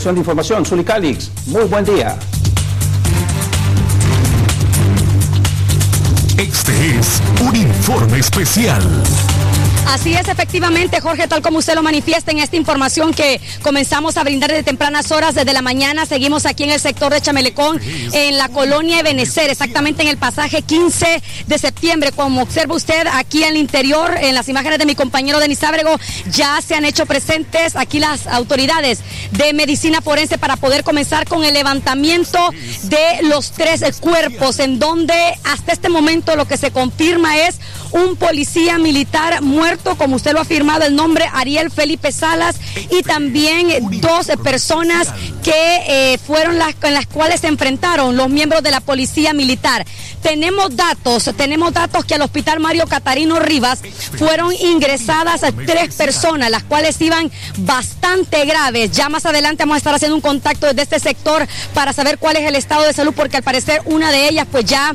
De información, Zuli Calix, muy buen día. Este es un informe especial. Así es, efectivamente, Jorge, tal como usted lo manifiesta en esta información que comenzamos a brindar desde tempranas horas, desde la mañana. Seguimos aquí en el sector de Chamelecón, en la colonia Ebenecer, exactamente en el pasaje 15 de septiembre. Como observa usted aquí en el interior, en las imágenes de mi compañero Denis Ábrego, ya se han hecho presentes aquí las autoridades de medicina forense para poder comenzar con el levantamiento de los 3 cuerpos, en donde hasta este momento lo que se confirma es un policía militar muerto, como usted lo ha afirmado, el nombre Ariel Felipe Salas, y también 2 personas que fueron en las cuales se enfrentaron los miembros de la policía militar. Tenemos datos que al hospital Mario Catarino Rivas fueron ingresadas 3 personas, las cuales iban bastante graves. Ya más adelante vamos a estar haciendo un contacto desde este sector para saber cuál es el estado de salud, porque al parecer una de ellas pues ya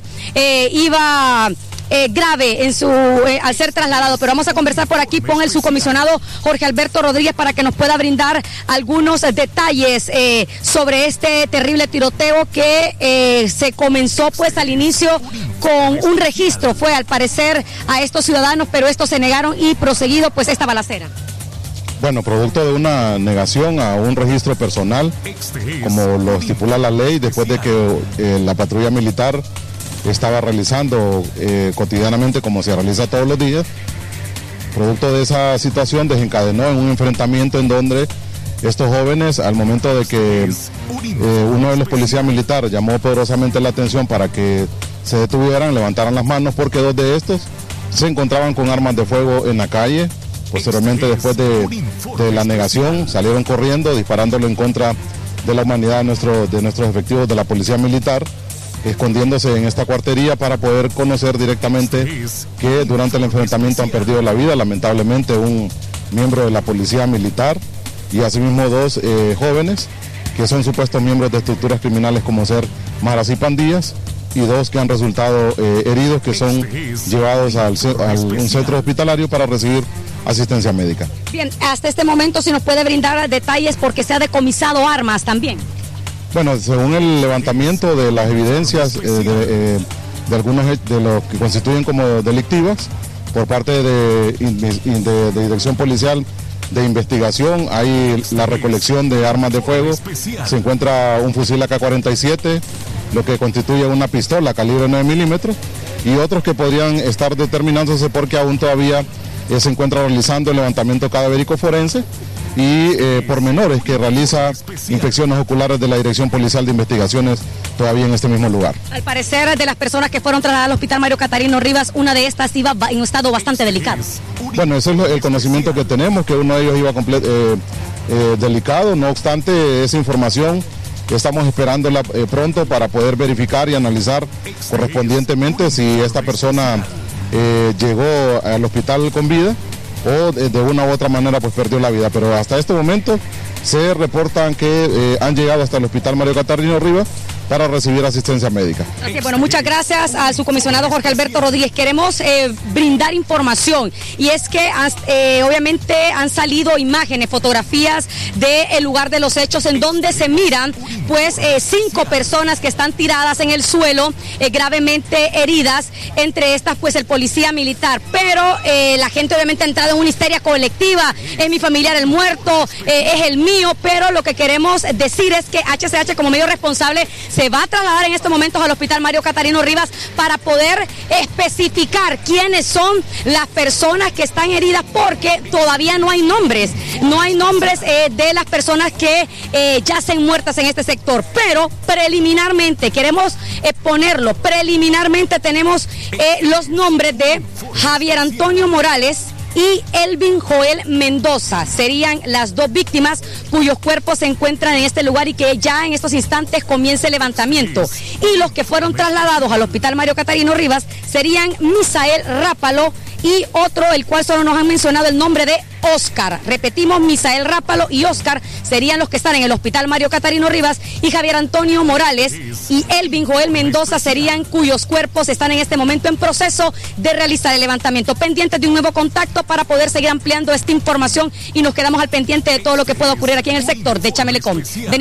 iba grave al ser trasladado, pero vamos a conversar por aquí con el subcomisionado Jorge Alberto Rodríguez para que nos pueda brindar algunos detalles sobre este terrible tiroteo que se comenzó pues al inicio con un registro, fue al parecer a estos ciudadanos, pero estos se negaron y proseguido pues esta balacera. Bueno, producto de una negación a un registro personal, como lo estipula la ley, después de que la patrulla militar estaba realizando cotidianamente, como se realiza todos los días. Producto de esa situación desencadenó en un enfrentamiento en donde estos jóvenes, al momento de que uno de los policías militares llamó poderosamente la atención para que se detuvieran, levantaran las manos, porque 2 de estos se encontraban con armas de fuego en la calle. Posteriormente, después de la negación, salieron corriendo, disparándole en contra de la humanidad de nuestros efectivos de la policía militar, escondiéndose en esta cuartería para poder conocer directamente que durante el enfrentamiento han perdido la vida, lamentablemente, un miembro de la policía militar y asimismo 2 jóvenes que son supuestos miembros de estructuras criminales como ser maras y pandillas, y 2 que han resultado heridos, que son llevados a un centro hospitalario para recibir asistencia médica. Bien, hasta este momento si nos puede brindar detalles porque se ha decomisado armas también. Bueno, según el levantamiento de las evidencias de algunos de los que constituyen como delictivas, por parte de Dirección Policial de Investigación, hay la recolección de armas de fuego. Se encuentra un fusil AK-47, lo que constituye una pistola calibre 9 milímetros, y otros que podrían estar determinándose porque aún todavía se encuentra realizando el levantamiento cadavérico forense y pormenores que realiza inspecciones oculares de la Dirección Policial de Investigaciones todavía en este mismo lugar. Al parecer, de las personas que fueron trasladadas al hospital Mario Catarino Rivas, una de estas iba en un estado bastante delicado. Bueno, ese es el conocimiento que tenemos, que uno de ellos iba delicado. No obstante, esa información estamos esperándola pronto para poder verificar y analizar correspondientemente si esta persona llegó al hospital con vida o de una u otra manera pues perdió la vida, pero hasta este momento se reportan que han llegado hasta el hospital Mario Catarino Rivas para recibir asistencia médica. Así, bueno, muchas gracias al subcomisionado Jorge Alberto Rodríguez. Queremos brindar información, y es que obviamente han salido imágenes, fotografías del lugar de los hechos, en donde se miran pues 5 personas que están tiradas en el suelo, gravemente heridas, entre estas pues el policía militar, pero la gente obviamente ha entrado en una histeria colectiva: es mi familiar el muerto, es el mío, pero lo que queremos decir es que HCH, como medio responsable, se va a trasladar en estos momentos al hospital Mario Catarino Rivas para poder especificar quiénes son las personas que están heridas, porque todavía no hay nombres de las personas que yacen muertas en este sector, pero preliminarmente, queremos ponerlo, preliminarmente tenemos los nombres de Javier Antonio Morales y Elvin Joel Mendoza. Serían las 2 víctimas cuyos cuerpos se encuentran en este lugar y que ya en estos instantes comienza el levantamiento. Y los que fueron trasladados al hospital Mario Catarino Rivas serían Misael Rápalo y otro, el cual solo nos han mencionado el nombre de Oscar. Repetimos, Misael Rápalo y Oscar serían los que están en el hospital Mario Catarino Rivas, y Javier Antonio Morales y Elvin Joel Mendoza serían cuyos cuerpos están en este momento en proceso de realizar el levantamiento. Pendientes de un nuevo contacto para poder seguir ampliando esta información, y nos quedamos al pendiente de todo lo que pueda ocurrir aquí en el sector de Chamelecón.